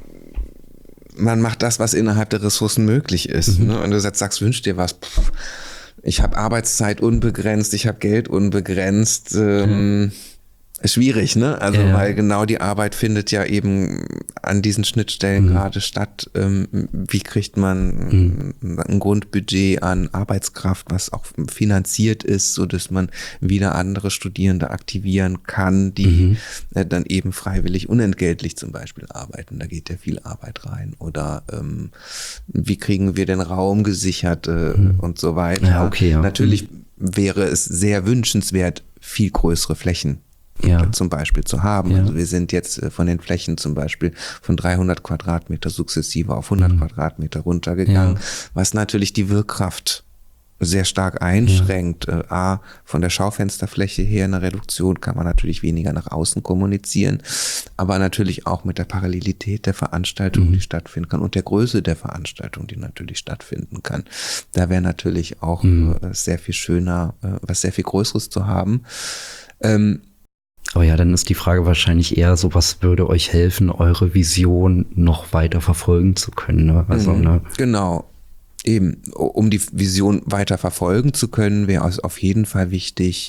man macht das, was innerhalb der Ressourcen möglich ist. Mhm. Ne? Und du sagst, sagst, wünsch dir was. Pff, ich habe Arbeitszeit unbegrenzt, ich habe Geld unbegrenzt. Ähm, mhm. Schwierig, ne? Also ja, ja. weil genau die Arbeit findet ja eben an diesen Schnittstellen mhm. gerade statt. Ähm, wie kriegt man mhm. ein Grundbudget an Arbeitskraft, was auch finanziert ist, so dass man wieder andere Studierende aktivieren kann, die mhm. äh, dann eben freiwillig unentgeltlich zum Beispiel arbeiten. Da geht ja viel Arbeit rein. Oder ähm, wie kriegen wir den Raum gesichert äh, mhm. und so weiter. Ja, okay, ja. Natürlich mhm. wäre es sehr wünschenswert, viel größere Flächen Ja. zum Beispiel zu haben. Ja. Also wir sind jetzt von den Flächen zum Beispiel von dreihundert Quadratmeter sukzessive auf hundert mhm. Quadratmeter runtergegangen, ja. was natürlich die Wirkkraft sehr stark einschränkt. Ja. A, von der Schaufensterfläche her eine Reduktion kann man natürlich weniger nach außen kommunizieren, aber natürlich auch mit der Parallelität der Veranstaltung, mhm. die stattfinden kann und der Größe der Veranstaltung, die natürlich stattfinden kann. Da wäre natürlich auch mhm. sehr viel schöner, was sehr viel Größeres zu haben. Ähm, Aber ja, dann ist die Frage wahrscheinlich eher so, was würde euch helfen, eure Vision noch weiter verfolgen zu können? Ne? Also, mhm, ne? Genau, eben, um die Vision weiter verfolgen zu können, wäre es auf jeden Fall wichtig,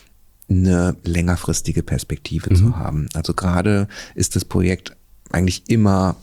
eine längerfristige Perspektive mhm. zu haben. Also gerade ist das Projekt eigentlich immer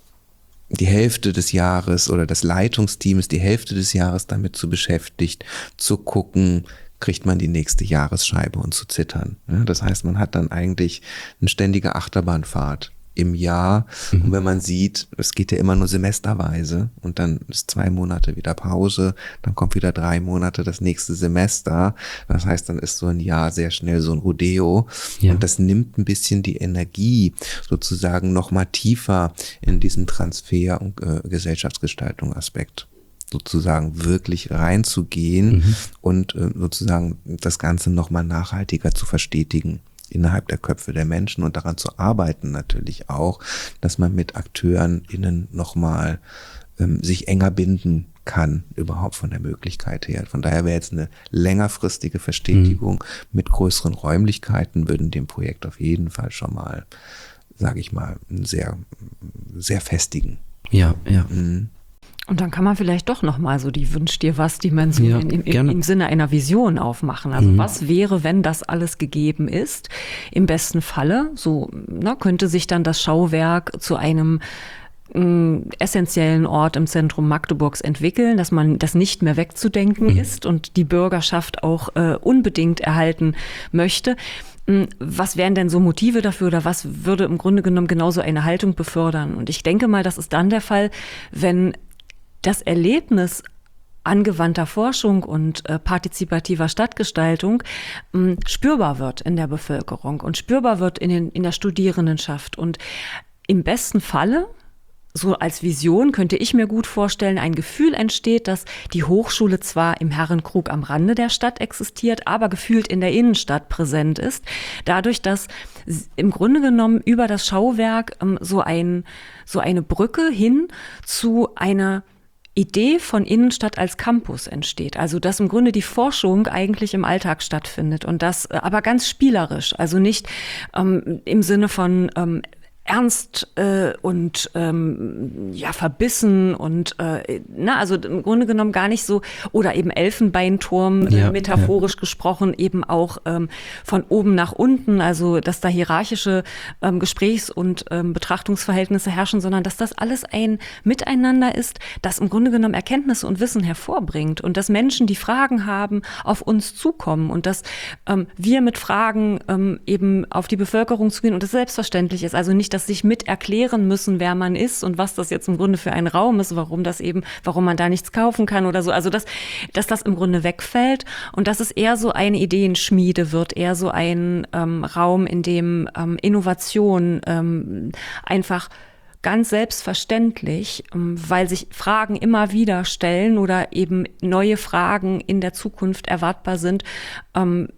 die Hälfte des Jahres oder das Leitungsteam ist die Hälfte des Jahres damit zu beschäftigt, zu gucken, kriegt man die nächste Jahresscheibe und zu zittern. Ja, das heißt, man hat dann eigentlich eine ständige Achterbahnfahrt im Jahr. Mhm. Und wenn man sieht, es geht ja immer nur semesterweise und dann ist zwei Monate wieder Pause, dann kommt wieder drei Monate das nächste Semester. Das heißt, dann ist so ein Jahr sehr schnell so ein Rodeo. Ja. Und das nimmt ein bisschen die Energie sozusagen noch mal tiefer in diesen Transfer- und äh, Gesellschaftsgestaltung Aspekt sozusagen wirklich reinzugehen mhm. und äh, sozusagen das Ganze nochmal nachhaltiger zu verstetigen innerhalb der Köpfe der Menschen und daran zu arbeiten natürlich auch, dass man mit Akteuren innen nochmal ähm, sich enger binden kann, überhaupt von der Möglichkeit her. Von daher wäre jetzt eine längerfristige Verstetigung mhm. mit größeren Räumlichkeiten, würden dem Projekt auf jeden Fall schon mal, sage ich mal, sehr, sehr festigen. Ja, ja. Mhm. Und dann kann man vielleicht doch nochmal so die Wünsch-dir-was-Dimension ja, in, in, im Sinne einer Vision aufmachen. Also mhm. was wäre, wenn das alles gegeben ist? Im besten Falle, so na, könnte sich dann das Schauwerk zu einem äh, essentiellen Ort im Zentrum Magdeburgs entwickeln, dass man das nicht mehr wegzudenken mhm. ist und die Bürgerschaft auch äh, unbedingt erhalten möchte. Was wären denn so Motive dafür oder was würde im Grunde genommen genauso eine Haltung befördern? Und ich denke mal, das ist dann der Fall, wenn das Erlebnis angewandter Forschung und äh, partizipativer Stadtgestaltung mh, spürbar wird in der Bevölkerung und spürbar wird in, den, in der Studierendenschaft. Und im besten Falle, so als Vision könnte ich mir gut vorstellen, ein Gefühl entsteht, dass die Hochschule zwar im Herrenkrug am Rande der Stadt existiert, aber gefühlt in der Innenstadt präsent ist. Dadurch, dass im Grunde genommen über das Schauwerk ähm, so, ein, so eine Brücke hin zu einer Idee von Innenstadt als Campus entsteht. Also dass im Grunde die Forschung eigentlich im Alltag stattfindet und das aber ganz spielerisch, also nicht ähm, im Sinne von ähm, ernst äh, und ähm, ja verbissen und äh, na also im Grunde genommen gar nicht so oder eben Elfenbeinturm ja, äh, metaphorisch ja. gesprochen eben auch ähm, von oben nach unten, also dass da hierarchische ähm, Gesprächs- und ähm, Betrachtungsverhältnisse herrschen, sondern dass das alles ein Miteinander ist, das im Grunde genommen Erkenntnisse und Wissen hervorbringt und dass Menschen, die Fragen haben, auf uns zukommen und dass ähm, wir mit Fragen ähm, eben auf die Bevölkerung zugehen und das selbstverständlich ist, also nicht, dass sich mit erklären müssen, wer man ist und was das jetzt im Grunde für ein Raum ist, warum das eben, warum man da nichts kaufen kann oder so. Also dass, dass das im Grunde wegfällt und dass es eher so eine Ideenschmiede wird, eher so ein ähm, Raum, in dem ähm, Innovation ähm, einfach ganz selbstverständlich, weil sich Fragen immer wieder stellen oder eben neue Fragen in der Zukunft erwartbar sind,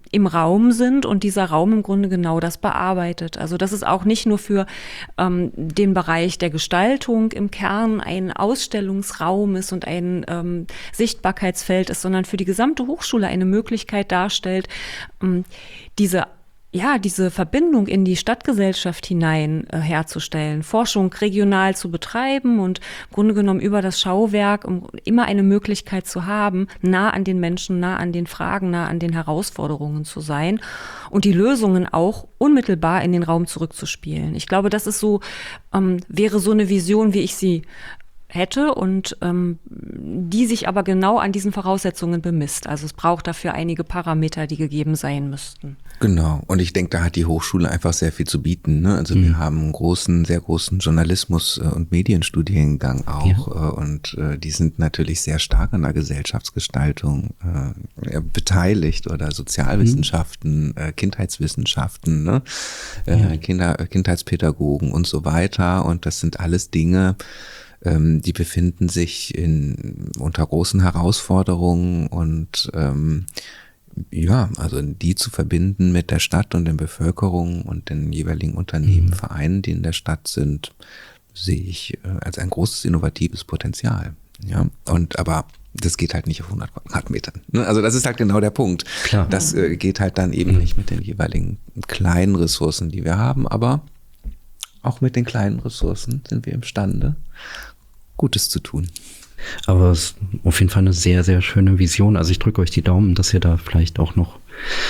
im Raum sind und dieser Raum im Grunde genau das bearbeitet. Also dass es auch nicht nur für ähm, den Bereich der Gestaltung im Kern ein Ausstellungsraum ist und ein ähm, Sichtbarkeitsfeld ist, sondern für die gesamte Hochschule eine Möglichkeit darstellt, ähm, diese ja, diese Verbindung in die Stadtgesellschaft hinein äh, herzustellen, Forschung regional zu betreiben und im Grunde genommen über das Schauwerk um immer eine Möglichkeit zu haben, nah an den Menschen, nah an den Fragen, nah an den Herausforderungen zu sein und die Lösungen auch unmittelbar in den Raum zurückzuspielen. Ich glaube, das ist so, ähm, wäre so eine Vision, wie ich sie hätte und ähm, die sich aber genau an diesen Voraussetzungen bemisst. Also es braucht dafür einige Parameter, die gegeben sein müssten. Genau. Und ich denke, da hat die Hochschule einfach sehr viel zu bieten. Ne? Also mhm. wir haben einen großen, sehr großen Journalismus- und Medienstudiengang auch. Ja. Und äh, die sind natürlich sehr stark an der Gesellschaftsgestaltung äh, beteiligt oder Sozialwissenschaften, mhm. äh, Kindheitswissenschaften, ne? äh, ja. Kinder, Kindheitspädagogen und so weiter. Und das sind alles Dinge, die befinden sich in, unter großen Herausforderungen und ähm, ja, also die zu verbinden mit der Stadt und der Bevölkerung und den jeweiligen Unternehmen, mhm. Vereinen, die in der Stadt sind, sehe ich äh, als ein großes innovatives Potenzial. Ja, und aber das geht halt nicht auf hundert Quadratmetern. Ne? Also das ist halt genau der Punkt. Klar. Das äh, geht halt dann eben mhm. nicht mit den jeweiligen kleinen Ressourcen, die wir haben, aber auch mit den kleinen Ressourcen sind wir imstande, Gutes zu tun. Aber es ist auf jeden Fall eine sehr, sehr schöne Vision. Also ich drücke euch die Daumen, dass ihr da vielleicht auch noch,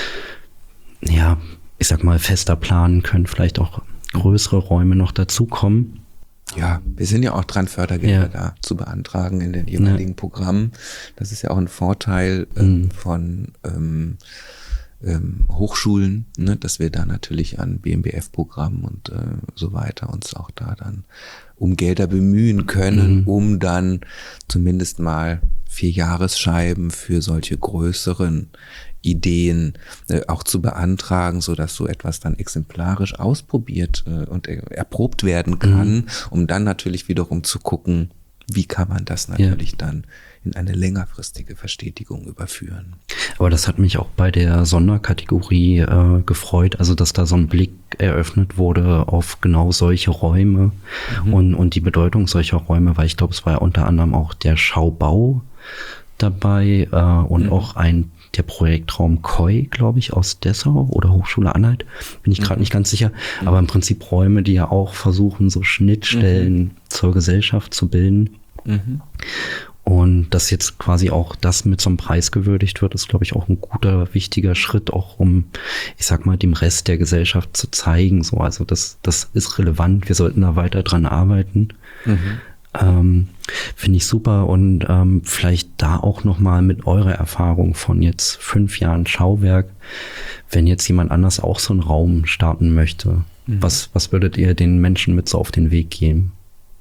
ja, ich sag mal, fester planen könnt, vielleicht auch größere Räume noch dazukommen. Ja, wir sind ja auch dran, Fördergelder ja. da zu beantragen in den jeweiligen ja. Programmen. Das ist ja auch ein Vorteil ähm, mhm. von ähm, ähm, Hochschulen, ne, dass wir da natürlich an B M B F-Programmen und äh, so weiter uns auch da dann um Gelder bemühen können, mhm. um dann zumindest mal vier Jahresscheiben für solche größeren Ideen äh, auch zu beantragen, so dass so etwas dann exemplarisch ausprobiert äh, und äh, erprobt werden kann, mhm. um dann natürlich wiederum zu gucken, wie kann man das natürlich ja. dann in eine längerfristige Verstetigung überführen. Aber das hat mich auch bei der Sonderkategorie äh, gefreut, also dass da so ein Blick eröffnet wurde auf genau solche Räume mhm. und, und die Bedeutung solcher Räume, weil ich glaube, es war ja unter anderem auch der Schaubau dabei äh, und mhm. auch ein der Projektraum Koi, glaube ich, aus Dessau oder Hochschule Anhalt, bin ich gerade mhm. nicht ganz sicher, mhm. aber im Prinzip Räume, die ja auch versuchen, so Schnittstellen mhm. zur Gesellschaft zu bilden. Mhm. Und dass jetzt quasi auch das mit so einem Preis gewürdigt wird, ist, glaube ich, auch ein guter, wichtiger Schritt, auch um, ich sag mal, dem Rest der Gesellschaft zu zeigen. So, also das, das ist relevant, wir sollten da weiter dran arbeiten. Mhm. Ähm, finde ich super und ähm, vielleicht da auch nochmal mit eurer Erfahrung von jetzt fünf Jahren Schauwerk, wenn jetzt jemand anders auch so einen Raum starten möchte, mhm. was, was würdet ihr den Menschen mit so auf den Weg geben?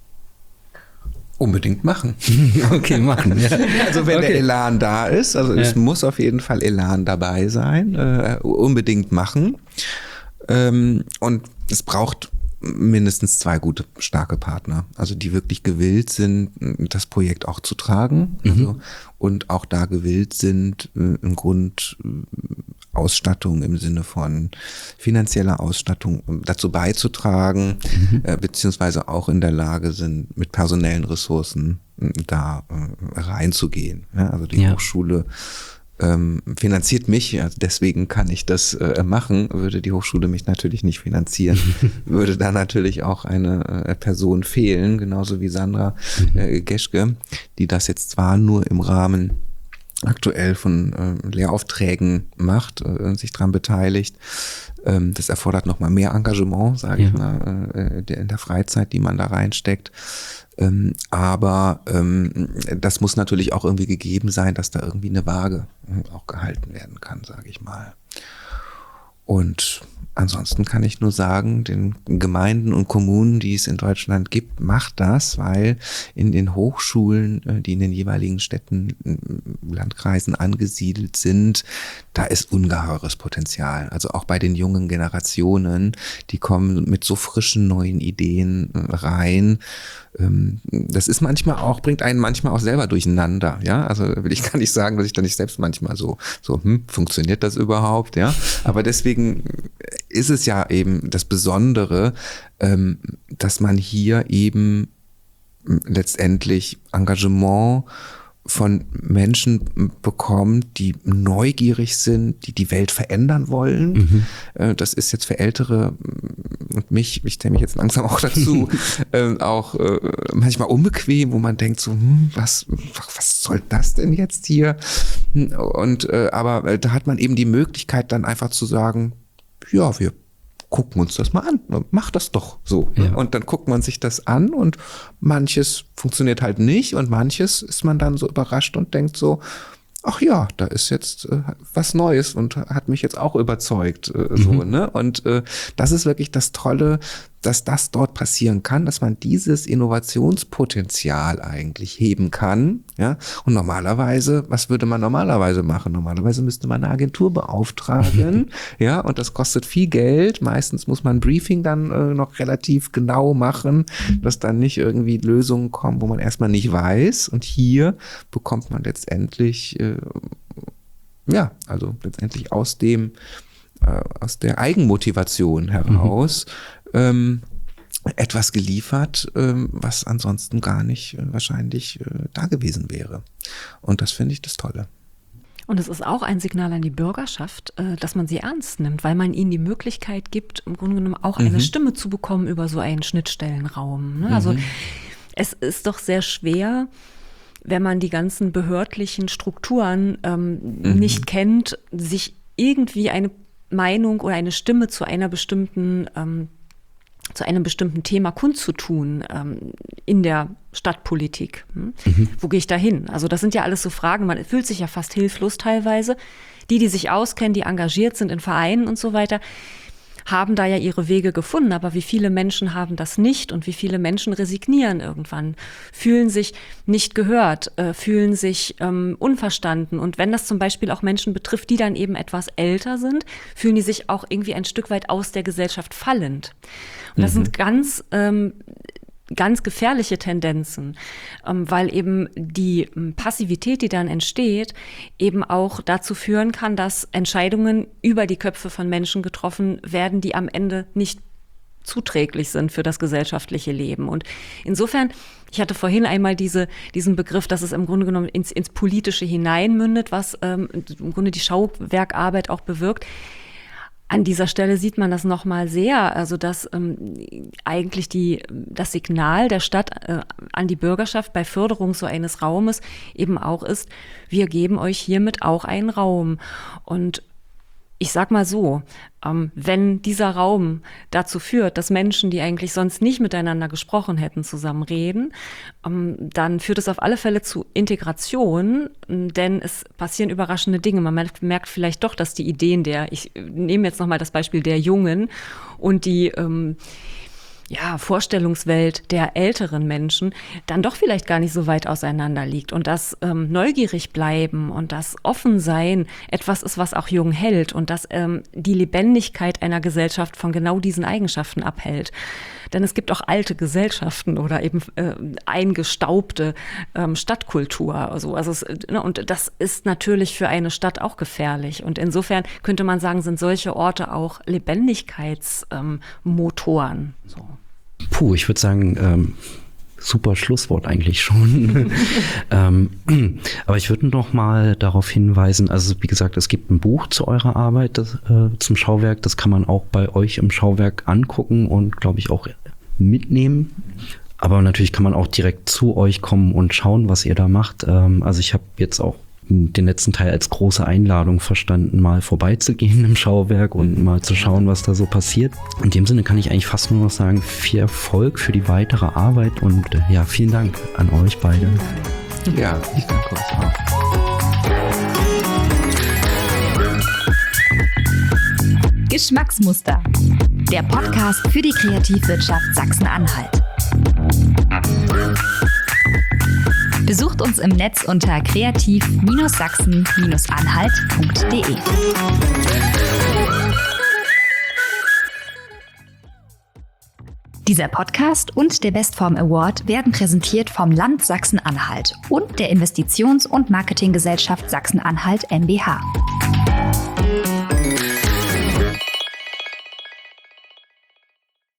Unbedingt machen. Okay, machen. Ja. Also wenn okay. der Elan da ist, also ja. es muss auf jeden Fall Elan dabei sein, äh, unbedingt machen. Ähm, und es braucht mindestens zwei gute, starke Partner, also die wirklich gewillt sind, das Projekt auch zu tragen mhm. also, und auch da gewillt sind, im Grund Ausstattung im Sinne von finanzieller Ausstattung dazu beizutragen, mhm. äh, beziehungsweise auch in der Lage sind, mit personellen Ressourcen äh, da äh, reinzugehen. Ja, also die ja. Hochschule ähm, finanziert mich, also deswegen kann ich das äh, machen. Würde die Hochschule mich natürlich nicht finanzieren, würde da natürlich auch eine äh, Person fehlen, genauso wie Sandra äh, Geschke, die das jetzt zwar nur im Rahmen aktuell von äh, Lehraufträgen macht und äh, sich daran beteiligt. Ähm, das erfordert nochmal mehr Engagement, sage ja. ich mal, äh, der, in der Freizeit, die man da reinsteckt. Ähm, aber ähm, das muss natürlich auch irgendwie gegeben sein, dass da irgendwie eine Waage äh, auch gehalten werden kann, sage ich mal. Und ansonsten kann ich nur sagen, den Gemeinden und Kommunen, die es in Deutschland gibt, macht das, weil in den Hochschulen, die in den jeweiligen Städten, Landkreisen angesiedelt sind, da ist ungeheures Potenzial. Also auch bei den jungen Generationen, die kommen mit so frischen neuen Ideen rein. Das ist manchmal auch, bringt einen manchmal auch selber durcheinander, ja. Also will ich gar nicht sagen, dass ich da nicht selbst manchmal so, so, hm, funktioniert das überhaupt, ja. Aber deswegen ist es ja eben das Besondere, dass man hier eben letztendlich Engagement von Menschen bekommt, die neugierig sind, die die Welt verändern wollen. Mhm. Das ist jetzt für Ältere und mich, ich zähle mich jetzt langsam auch dazu, äh, auch äh, manchmal unbequem, wo man denkt so, hm, was, was soll das denn jetzt hier? Und äh, aber äh, da hat man eben die Möglichkeit dann einfach zu sagen, ja, wir gucken uns das mal an, mach das doch so. Ja. Und dann guckt man sich das an und manches funktioniert halt nicht und manches ist man dann so überrascht und denkt so, ach ja, da ist jetzt äh, was Neues und hat mich jetzt auch überzeugt. Äh, so, mhm. ne? Und äh, das ist wirklich das Tolle, dass das dort passieren kann, dass man dieses Innovationspotenzial eigentlich heben kann. Ja? Und normalerweise, was würde man normalerweise machen? Normalerweise müsste man eine Agentur beauftragen, ja, und das kostet viel Geld. Meistens muss man ein Briefing dann äh, noch relativ genau machen, dass dann nicht irgendwie Lösungen kommen, wo man erstmal nicht weiß. Und hier bekommt man letztendlich, äh, ja, also letztendlich aus dem, äh, aus der Eigenmotivation heraus, mhm. Ähm, etwas geliefert, ähm, was ansonsten gar nicht äh, wahrscheinlich äh, da gewesen wäre. Und das finde ich das Tolle. Und es ist auch ein Signal an die Bürgerschaft, äh, dass man sie ernst nimmt, weil man ihnen die Möglichkeit gibt, im Grunde genommen auch eine mhm. Stimme zu bekommen über so einen Schnittstellenraum. Ne? Mhm. Also es ist doch sehr schwer, wenn man die ganzen behördlichen Strukturen ähm, mhm. nicht kennt, sich irgendwie eine Meinung oder eine Stimme zu einer bestimmten ähm, zu einem bestimmten Thema kundzutun ähm, in der Stadtpolitik. Hm? Mhm. Wo gehe ich da hin? Also das sind ja alles so Fragen, man fühlt sich ja fast hilflos teilweise. Die, die sich auskennen, die engagiert sind in Vereinen und so weiter, haben da ja ihre Wege gefunden, aber wie viele Menschen haben das nicht und wie viele Menschen resignieren irgendwann, fühlen sich nicht gehört, äh, fühlen sich ähm, unverstanden und wenn das zum Beispiel auch Menschen betrifft, die dann eben etwas älter sind, fühlen die sich auch irgendwie ein Stück weit aus der Gesellschaft fallend. Und das mhm. sind ganz ähm, ganz gefährliche Tendenzen, weil eben die Passivität, die dann entsteht, eben auch dazu führen kann, dass Entscheidungen über die Köpfe von Menschen getroffen werden, die am Ende nicht zuträglich sind für das gesellschaftliche Leben. Und insofern, ich hatte vorhin einmal diese, diesen Begriff, dass es im Grunde genommen ins, ins Politische hineinmündet, was ähm, im Grunde die Schauwerkarbeit auch bewirkt. An dieser Stelle sieht man das nochmal sehr, also dass ähm, eigentlich die, das Signal der Stadt äh, an die Bürgerschaft bei Förderung so eines Raumes eben auch ist, wir geben euch hiermit auch einen Raum. Und ich sag mal so, ähm, wenn dieser Raum dazu führt, dass Menschen, die eigentlich sonst nicht miteinander gesprochen hätten, zusammen reden, ähm, dann führt es auf alle Fälle zu Integration, denn es passieren überraschende Dinge. Man merkt, merkt vielleicht doch, dass die Ideen der, ich nehme jetzt nochmal das Beispiel der Jungen und die ähm, ja, Vorstellungswelt der älteren Menschen dann doch vielleicht gar nicht so weit auseinander liegt und dass ähm, neugierig bleiben und das Offensein etwas ist, was auch jung hält und dass ähm, die Lebendigkeit einer Gesellschaft von genau diesen Eigenschaften abhält. Denn es gibt auch alte Gesellschaften oder eben äh, eingestaubte ähm, Stadtkultur. Also, also es, ne, und das ist natürlich für eine Stadt auch gefährlich. Und insofern könnte man sagen, sind solche Orte auch Lebendigkeitsmotoren. Ähm, so. Puh, ich würde sagen, ähm, super Schlusswort eigentlich schon. ähm, aber ich würde noch mal darauf hinweisen, also wie gesagt, es gibt ein Buch zu eurer Arbeit das, äh, zum Schauwerk, das kann man auch bei euch im Schauwerk angucken und glaube ich auch mitnehmen. Aber natürlich kann man auch direkt zu euch kommen und schauen, was ihr da macht. Ähm, also ich habe jetzt auch den letzten Teil als große Einladung verstanden, mal vorbeizugehen im Schauwerk und mal zu schauen, was da so passiert. In dem Sinne kann ich eigentlich fast nur noch sagen, viel Erfolg für die weitere Arbeit und äh, ja, vielen Dank an euch beide. Ja, ich danke euch auch. Geschmacksmuster. Der Podcast für die Kreativwirtschaft Sachsen-Anhalt. Besucht uns im Netz unter kreativ Sachsen Anhalt punkt de. Dieser Podcast und der Bestform Award werden präsentiert vom Land Sachsen-Anhalt und der Investitions- und Marketinggesellschaft Sachsen-Anhalt M B H.